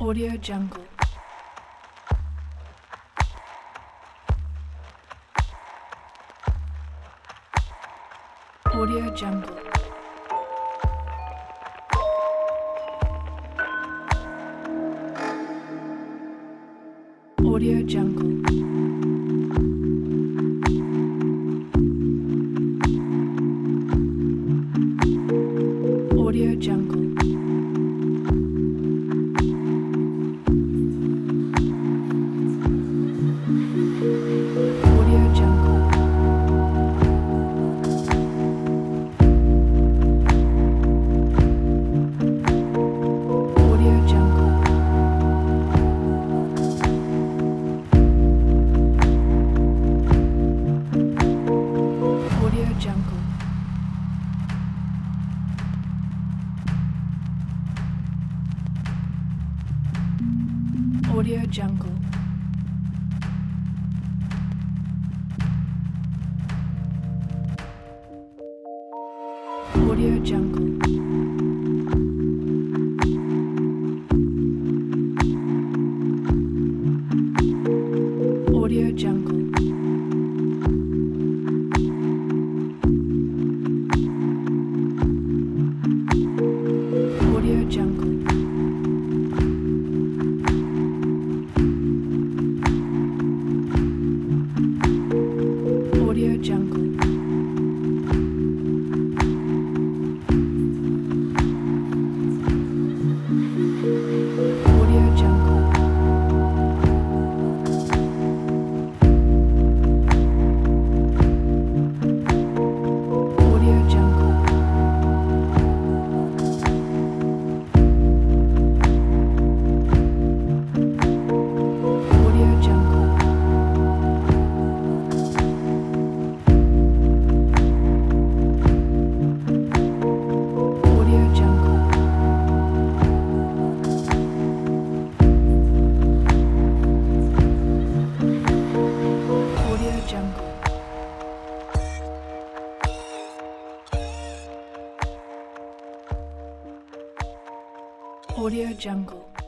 Audio Jungle. Audio Jungle. Audio Jungle. Audio Jungle. Audio Jungle. Audio Jungle. Audio Jungle. Audio Jungle. Audio Jungle. Audio Jungle. Audio Jungle. Audio Jungle. Audio Jungle. Audio Jungle. Audio Jungle. Audio Jungle. Audio Jungle. Audio Jungle.